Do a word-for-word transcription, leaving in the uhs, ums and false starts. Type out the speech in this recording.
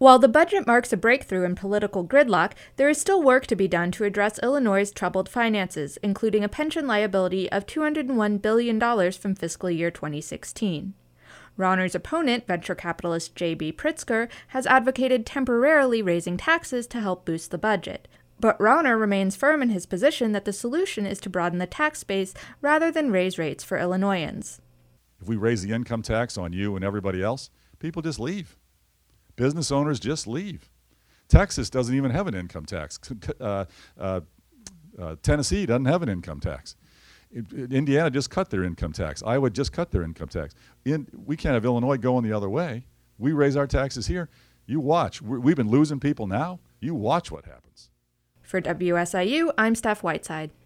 While the budget marks a breakthrough in political gridlock, there is still work to be done to address Illinois' troubled finances, including a pension liability of two hundred one billion dollars from fiscal year twenty sixteen. Rauner's opponent, venture capitalist J B Pritzker, has advocated temporarily raising taxes to help boost the budget. But Rauner remains firm in his position that the solution is to broaden the tax base rather than raise rates for Illinoisans. If we raise the income tax on you and everybody else, people just leave. Business owners just leave. Texas doesn't even have an income tax. Uh, uh, uh, Tennessee doesn't have an income tax. Indiana just cut their income tax. Iowa just cut their income tax. In, we can't have Illinois going the other way. We raise our taxes here. You watch. We're, we've been losing people now. You watch what happens. For W S I U, I'm Steph Whiteside.